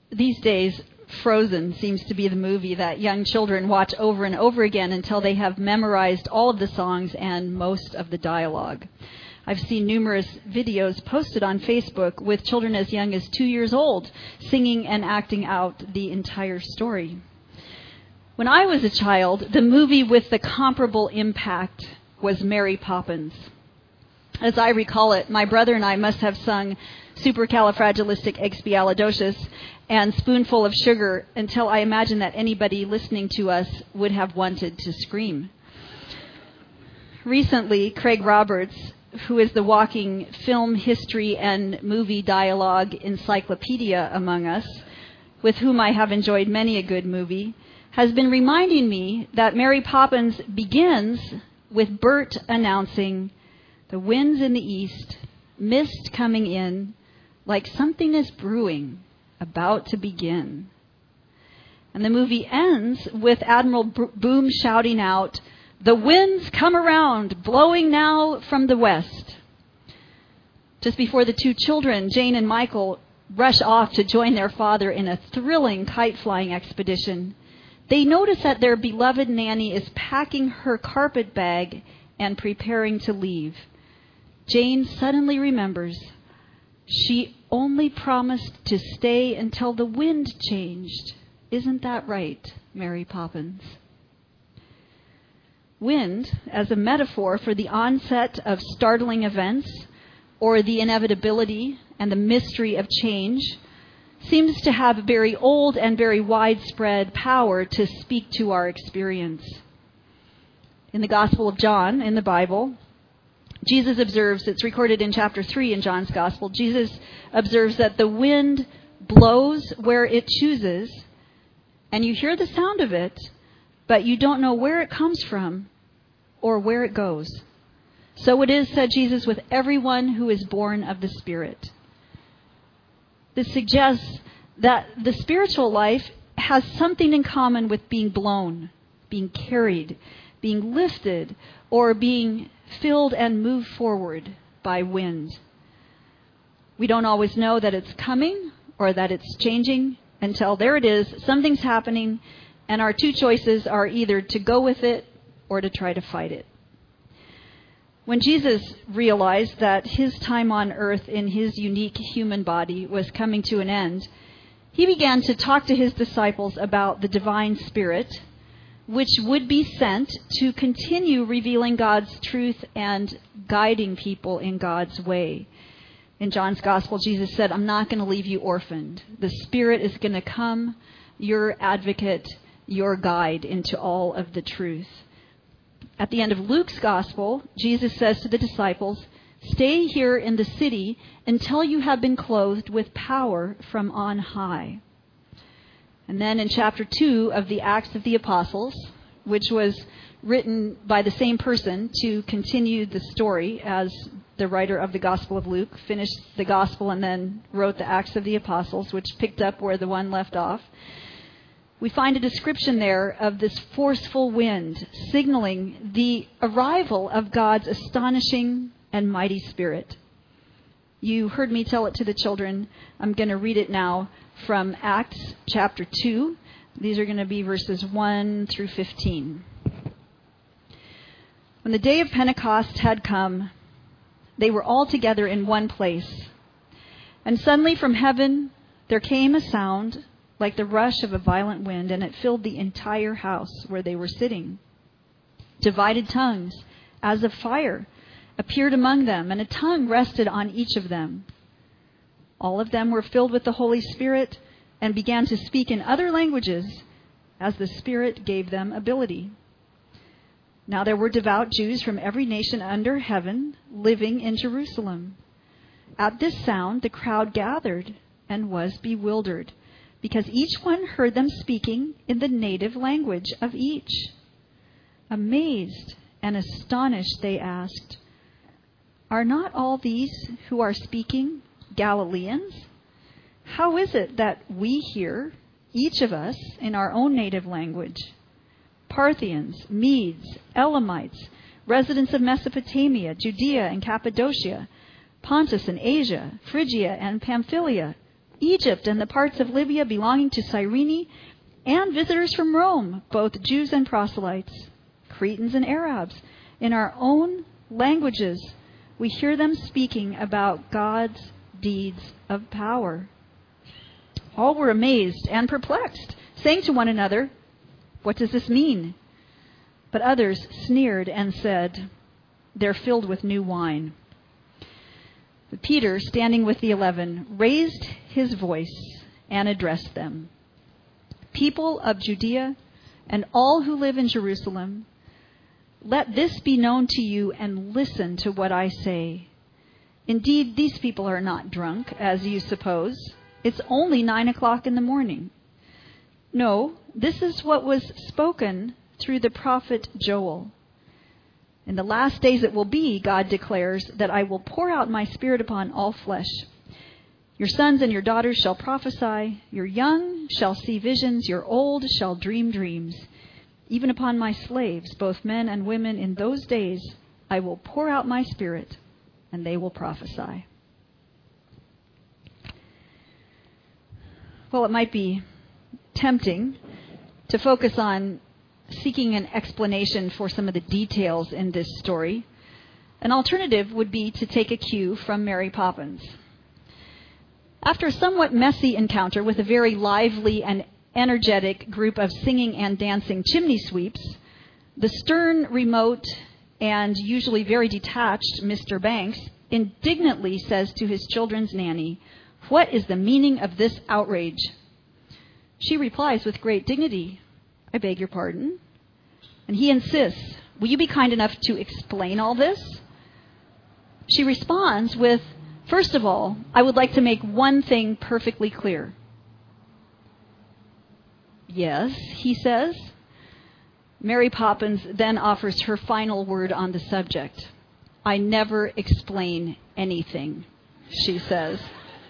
These days, Frozen seems to be the movie that young children watch over and over again until they have memorized all of the songs and most of the dialogue. I've seen numerous videos posted on Facebook with children as young as 2 years old singing and acting out the entire story. When I was a child, the movie with the comparable impact was Mary Poppins. As I recall it, my brother and I must have sung Supercalifragilisticexpialidocious and Spoonful of Sugar until I imagine that anybody listening to us would have wanted to scream. Recently, Craig Roberts, who is the walking film history and movie dialogue encyclopedia among us, with whom I have enjoyed many a good movie, has been reminding me that Mary Poppins begins with Bert announcing, "The wind's in the east, mist coming in, like something is brewing, about to begin." And the movie ends with Admiral Boom shouting out, "The winds come around, blowing now from the west." Just before the two children, Jane and Michael, rush off to join their father in a thrilling kite-flying expedition, they notice that their beloved nanny is packing her carpet bag and preparing to leave. Jane suddenly remembers she only promised to stay until the wind changed. Isn't that right, Mary Poppins? Wind, as a metaphor for the onset of startling events or the inevitability and the mystery of change, seems to have a very old and very widespread power to speak to our experience. In the Gospel of John, in the Bible, Jesus observes, it's recorded in chapter 3 in John's Gospel, Jesus observes that the wind blows where it chooses, and you hear the sound of it, but you don't know where it comes from or where it goes. So it is, said Jesus, with everyone who is born of the Spirit. This suggests that the spiritual life has something in common with being blown, being carried, being lifted, or being filled and moved forward by wind. We don't always know that it's coming or that it's changing until there it is, something's happening, and our two choices are either to go with it or to try to fight it. When Jesus realized that his time on earth in his unique human body was coming to an end, he began to talk to his disciples about the divine Spirit, which would be sent to continue revealing God's truth and guiding people in God's way. In John's Gospel, Jesus said, "I'm not going to leave you orphaned. The Spirit is going to come, your advocate, your guide into all of the truth." At the end of Luke's Gospel, Jesus says to the disciples, "Stay here in the city until you have been clothed with power from on high." And then in chapter 2 of the Acts of the Apostles, which was written by the same person to continue the story as the writer of the Gospel of Luke, finished the Gospel and then wrote the Acts of the Apostles, which picked up where the one left off, we find a description there of this forceful wind signaling the arrival of God's astonishing and mighty Spirit. You heard me tell it to the children. I'm going to read it now from Acts chapter 2. These are going to be verses 1 through 15. When the day of Pentecost had come, they were all together in one place. And suddenly from heaven there came a sound like the rush of a violent wind, and it filled the entire house where they were sitting. Divided tongues, as of fire, appeared among them, and a tongue rested on each of them. All of them were filled with the Holy Spirit and began to speak in other languages as the Spirit gave them ability. Now there were devout Jews from every nation under heaven living in Jerusalem. At this sound, the crowd gathered and was bewildered, because each one heard them speaking in the native language of each. Amazed and astonished, they asked, "Are not all these who are speaking Galileans? How is it that we hear, each of us, in our own native language? Parthians, Medes, Elamites, residents of Mesopotamia, Judea and Cappadocia, Pontus and Asia, Phrygia and Pamphylia, Egypt and the parts of Libya belonging to Cyrene, and visitors from Rome, both Jews and proselytes, Cretans and Arabs. In our own languages, we hear them speaking about God's deeds of power. All were amazed and perplexed, saying to one another, "What does this mean?" But others sneered and said, "They're filled with new wine." But Peter, standing with the 11, raised his voice and addressed them. "People of Judea and all who live in Jerusalem, let this be known to you and listen to what I say. Indeed, these people are not drunk, as you suppose. It's only 9:00 in the morning. No, this is what was spoken through the prophet Joel. In the last days it will be, God declares, that I will pour out my Spirit upon all flesh. Your sons and your daughters shall prophesy, your young shall see visions, your old shall dream dreams. Even upon my slaves, both men and women, in those days I will pour out my Spirit, and they will prophesy." Well, it might be tempting to focus on seeking an explanation for some of the details in this story. An alternative would be to take a cue from Mary Poppins. After a somewhat messy encounter with a very lively and energetic group of singing and dancing chimney sweeps, the stern, remote, and usually very detached Mr. Banks indignantly says to his children's nanny, "What is the meaning of this outrage?" She replies with great dignity, "I beg your pardon." And he insists, "Will you be kind enough to explain all this?" She responds with, "First of all, I would like to make one thing perfectly clear." "Yes," he says. Mary Poppins then offers her final word on the subject. "I never explain anything," she says.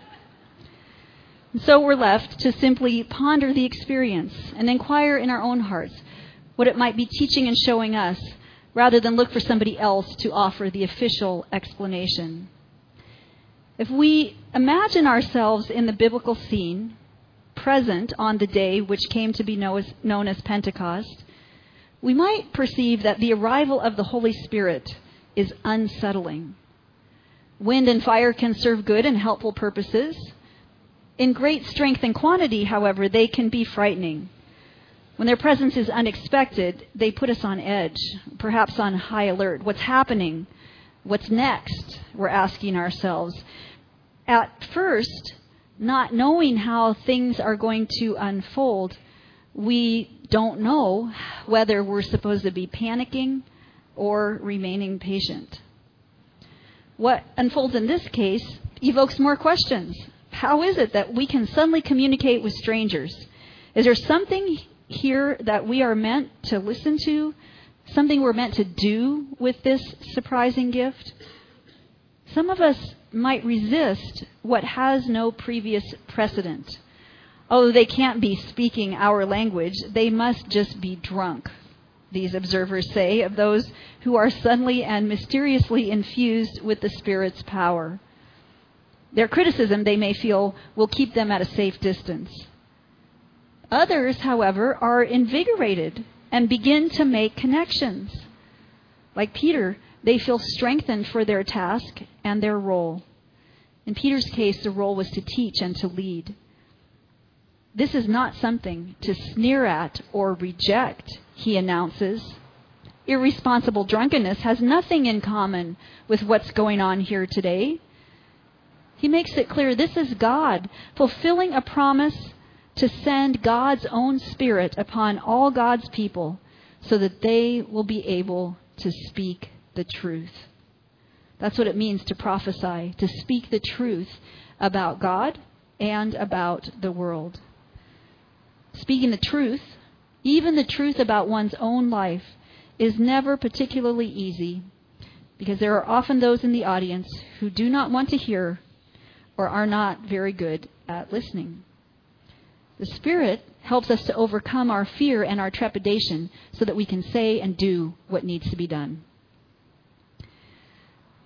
And so we're left to simply ponder the experience and inquire in our own hearts what it might be teaching and showing us, rather than look for somebody else to offer the official explanation. If we imagine ourselves in the biblical scene, present on the day which came to be known as Pentecost, we might perceive that the arrival of the Holy Spirit is unsettling. Wind and fire can serve good and helpful purposes. In great strength and quantity, however, they can be frightening. When their presence is unexpected, they put us on edge, perhaps on high alert. What's happening? What's next? We're asking ourselves. At first, not knowing how things are going to unfold, we don't know whether we're supposed to be panicking or remaining patient. What unfolds in this case evokes more questions. How is it that we can suddenly communicate with strangers? Is there something here that we are meant to listen to? Something we're meant to do with this surprising gift? Some of us might resist what has no previous precedent. Oh, they can't be speaking our language. They must just be drunk, these observers say of those who are suddenly and mysteriously infused with the Spirit's power. Their criticism, they may feel, will keep them at a safe distance. Others, however, are invigorated and begin to make connections. Like Peter, they feel strengthened for their task and their role. In Peter's case, the role was to teach and to lead. This is not something to sneer at or reject, he announces. Irresponsible drunkenness has nothing in common with what's going on here today. He makes it clear this is God fulfilling a promise to send God's own Spirit upon all God's people so that they will be able to speak the truth. That's what it means to prophesy, to speak the truth about God and about the world. Speaking the truth, even the truth about one's own life, is never particularly easy because there are often those in the audience who do not want to hear or are not very good at listening. The Spirit helps us to overcome our fear and our trepidation so that we can say and do what needs to be done.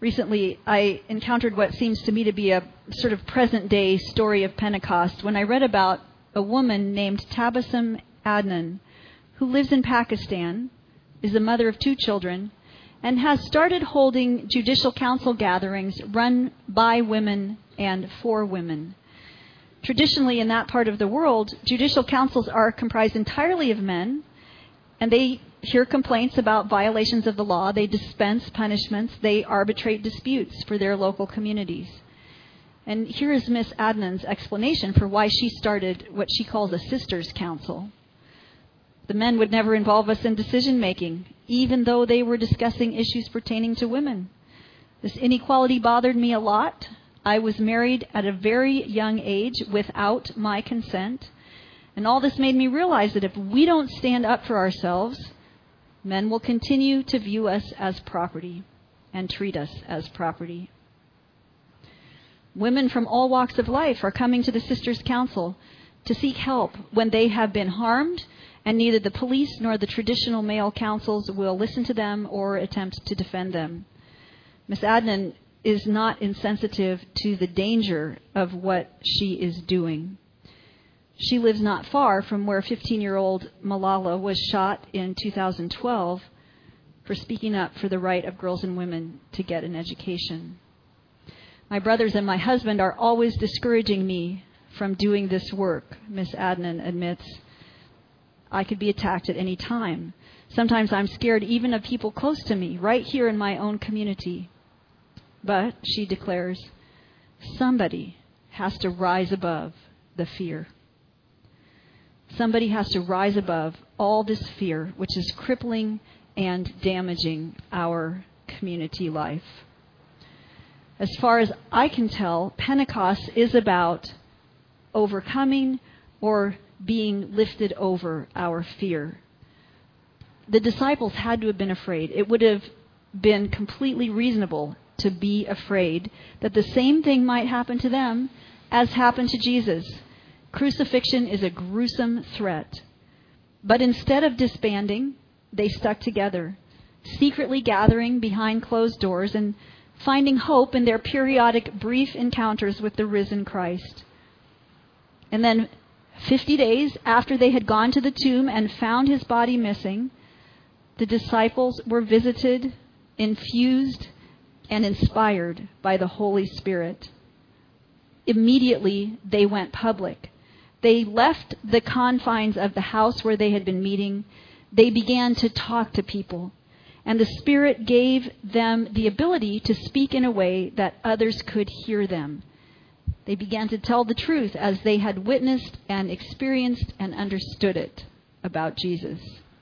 Recently, I encountered what seems to me to be a sort of present-day story of Pentecost when I read about a woman named Tabassum Adnan, who lives in Pakistan, is the mother of 2 children, and has started holding judicial council gatherings run by women and for women. Traditionally, in that part of the world, judicial councils are comprised entirely of men, and they hear complaints about violations of the law. They dispense punishments. They arbitrate disputes for their local communities. And here is Miss Adnan's explanation for why she started what she calls a sisters' council. The men would never involve us in decision-making, even though they were discussing issues pertaining to women. This inequality bothered me a lot. I was married at a very young age without my consent. And all this made me realize that if we don't stand up for ourselves, men will continue to view us as property and treat us as property. Women from all walks of life are coming to the Sisters' Council to seek help when they have been harmed, and neither the police nor the traditional male councils will listen to them or attempt to defend them. Miss Adnan is not insensitive to the danger of what she is doing. She lives not far from where 15-year-old Malala was shot in 2012 for speaking up for the right of girls and women to get an education. My brothers and my husband are always discouraging me from doing this work, Miss Adnan admits. I could be attacked at any time. Sometimes I'm scared even of people close to me, right here in my own community. But, she declares, somebody has to rise above the fear. Somebody has to rise above all this fear, which is crippling and damaging our community life. As far as I can tell, Pentecost is about overcoming or being lifted over our fear. The disciples had to have been afraid. It would have been completely reasonable to be afraid that the same thing might happen to them as happened to Jesus. Crucifixion is a gruesome threat. But instead of disbanding, they stuck together, secretly gathering behind closed doors and finding hope in their periodic brief encounters with the risen Christ. And then 50 days after they had gone to the tomb and found his body missing, the disciples were visited, infused, and inspired by the Holy Spirit. Immediately, they went public. They left the confines of the house where they had been meeting. They began to talk to people. And the Spirit gave them the ability to speak in a way that others could hear them. They began to tell the truth as they had witnessed and experienced and understood it about Jesus.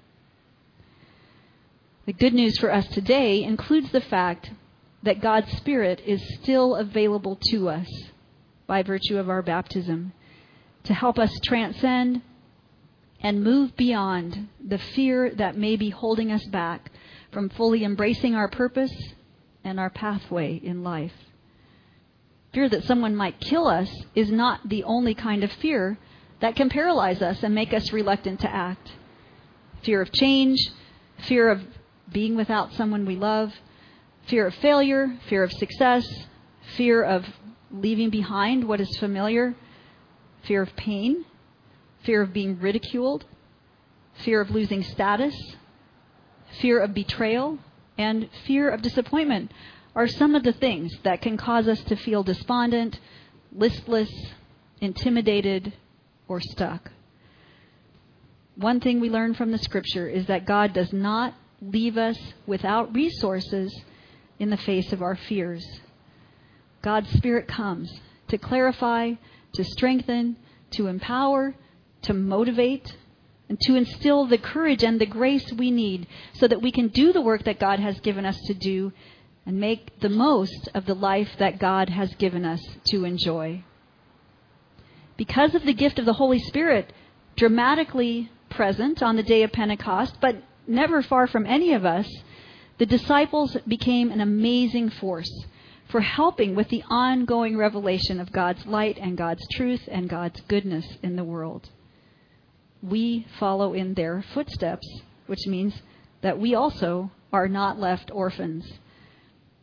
The good news for us today includes the fact that God's Spirit is still available to us by virtue of our baptism to help us transcend and move beyond the fear that may be holding us back from fully embracing our purpose and our pathway in life. Fear that someone might kill us is not the only kind of fear that can paralyze us and make us reluctant to act. Fear of change, fear of being without someone we love, fear of failure, fear of success, fear of leaving behind what is familiar, fear of pain, fear of being ridiculed, fear of losing status, fear of betrayal, and fear of disappointment are some of the things that can cause us to feel despondent, listless, intimidated, or stuck. One thing we learn from the Scripture is that God does not leave us without resources in the face of our fears. God's Spirit comes to clarify, to strengthen, to empower, to motivate, and to instill the courage and the grace we need so that we can do the work that God has given us to do and make the most of the life that God has given us to enjoy. Because of the gift of the Holy Spirit, dramatically present on the day of Pentecost, but never far from any of us, the disciples became an amazing force for helping with the ongoing revelation of God's light and God's truth and God's goodness in the world. We follow in their footsteps, which means that we also are not left orphans.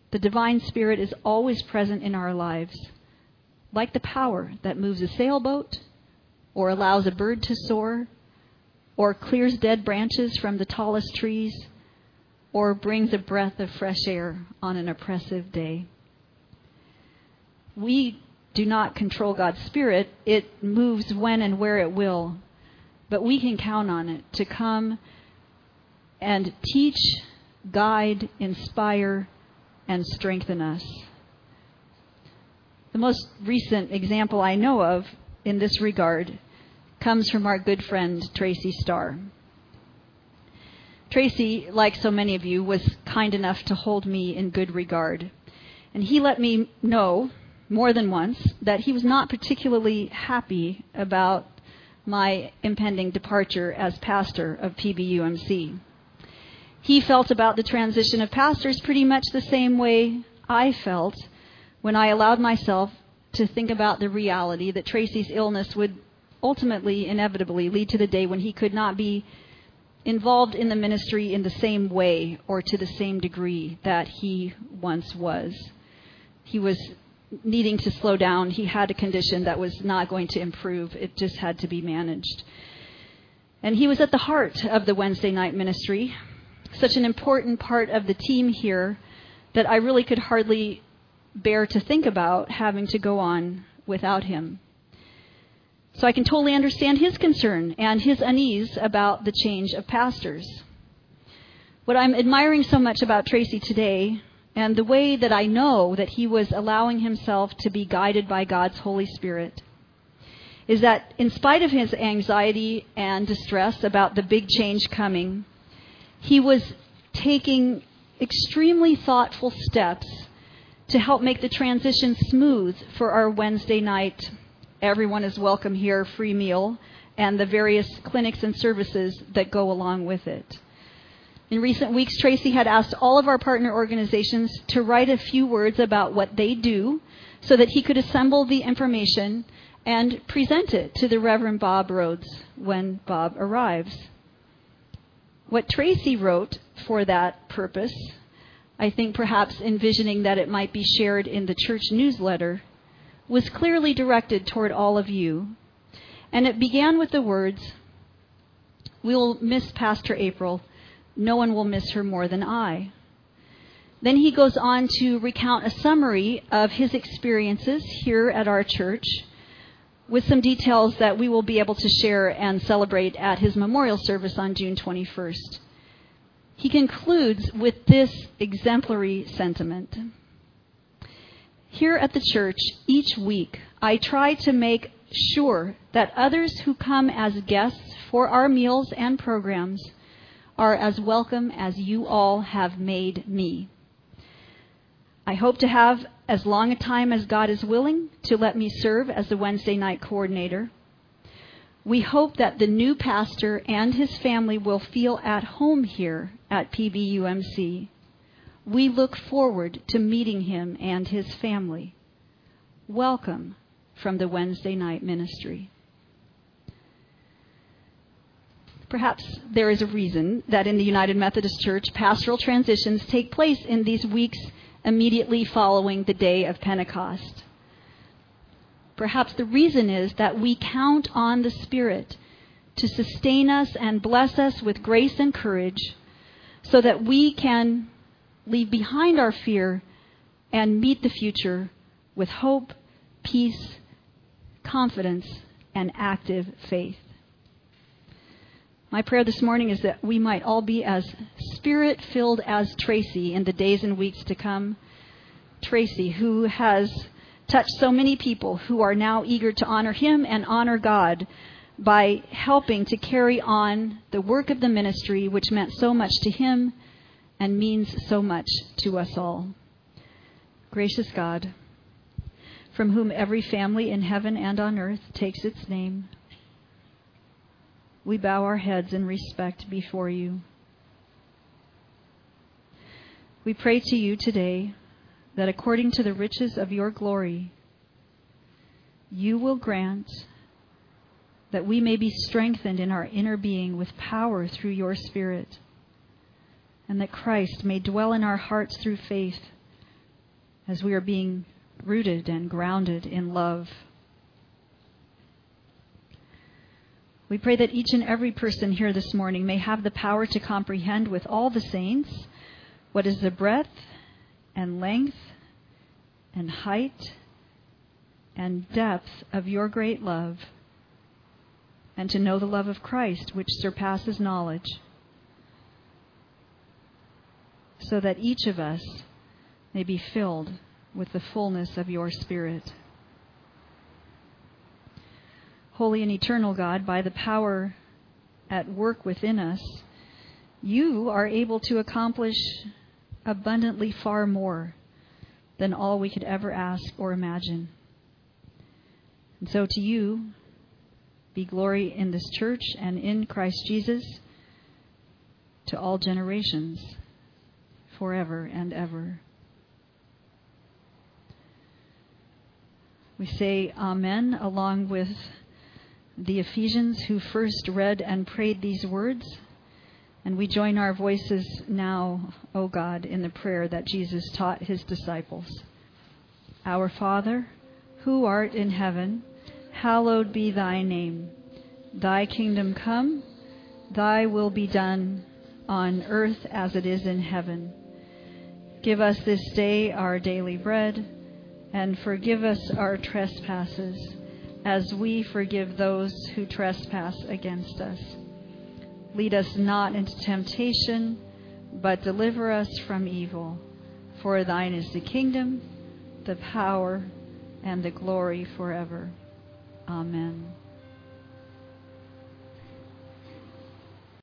The divine Spirit is always present in our lives, like the power that moves a sailboat, or allows a bird to soar, or clears dead branches from the tallest trees, or brings a breath of fresh air on an oppressive day. We do not control God's Spirit. It moves when and where it will, but we can count on it to come and teach, guide, inspire, and strengthen us. The most recent example I know of in this regard comes from our good friend, Tracy Starr. Tracy, like so many of you, was kind enough to hold me in good regard. And he let me know more than once that he was not particularly happy about my impending departure as pastor of PBUMC. He felt about the transition of pastors pretty much the same way I felt when I allowed myself to think about the reality that Tracy's illness would ultimately, inevitably, lead to the day when he could not be involved in the ministry in the same way or to the same degree that he once was. He was needing to slow down. He had a condition that was not going to improve. It just had to be managed. And he was at the heart of the Wednesday night ministry, such an important part of the team here that I really could hardly bear to think about having to go on without him. So I can totally understand his concern and his unease about the change of pastors. What I'm admiring so much about Tracy today, and the way that I know that he was allowing himself to be guided by God's Holy Spirit, is that in spite of his anxiety and distress about the big change coming, he was taking extremely thoughtful steps to help make the transition smooth for our Wednesday night everyone is welcome here free meal and the various clinics and services that go along with it. In recent weeks, Tracy had asked all of our partner organizations to write a few words about what they do so that he could assemble the information and present it to the Reverend Bob Rhodes when Bob arrives. What Tracy wrote for that purpose, I think perhaps envisioning that it might be shared in the church newsletter, was clearly directed toward all of you. And it began with the words, "We will miss Pastor April. No one will miss her more than I." Then he goes on to recount a summary of his experiences here at our church with some details that we will be able to share and celebrate at his memorial service on June 21st. He concludes with this exemplary sentiment. "Here at the church, each week, I try to make sure that others who come as guests for our meals and programs are as welcome as you all have made me. I hope to have as long a time as God is willing to let me serve as the Wednesday night coordinator. We hope that the new pastor and his family will feel at home here at PBUMC. We look forward to meeting him and his family. Welcome from the Wednesday night ministry." Perhaps there is a reason that in the United Methodist Church, pastoral transitions take place in these weeks immediately following the day of Pentecost. Perhaps the reason is that we count on the Spirit to sustain us and bless us with grace and courage so that we can leave behind our fear and meet the future with hope, peace, confidence, and active faith. My prayer this morning is that we might all be as Spirit-filled as Tracy in the days and weeks to come. Tracy, who has touched so many people who are now eager to honor him and honor God by helping to carry on the work of the ministry, which meant so much to him and means so much to us all. Gracious God, from whom every family in heaven and on earth takes its name, we bow our heads in respect before you. We pray to you today that according to the riches of your glory, you will grant that we may be strengthened in our inner being with power through your Spirit, and that Christ may dwell in our hearts through faith, as we are being rooted and grounded in love. We pray that each and every person here this morning may have the power to comprehend with all the saints what is the breadth and length and height and depth of your great love, and to know the love of Christ, which surpasses knowledge, so that each of us may be filled with the fullness of your Spirit. Holy and eternal God, by the power at work within us, you are able to accomplish abundantly far more than all we could ever ask or imagine. And so to you be glory in this church and in Christ Jesus to all generations, forever and ever. We say Amen along with the Ephesians who first read and prayed these words. And we join our voices now, O God, in the prayer that Jesus taught his disciples. Our Father, who art in heaven, hallowed be thy name. Thy kingdom come, thy will be done on earth as it is in heaven. Give us this day our daily bread, and forgive us our trespasses, as we forgive those who trespass against us. Lead us not into temptation, but deliver us from evil. For thine is the kingdom, the power, and the glory forever. Amen.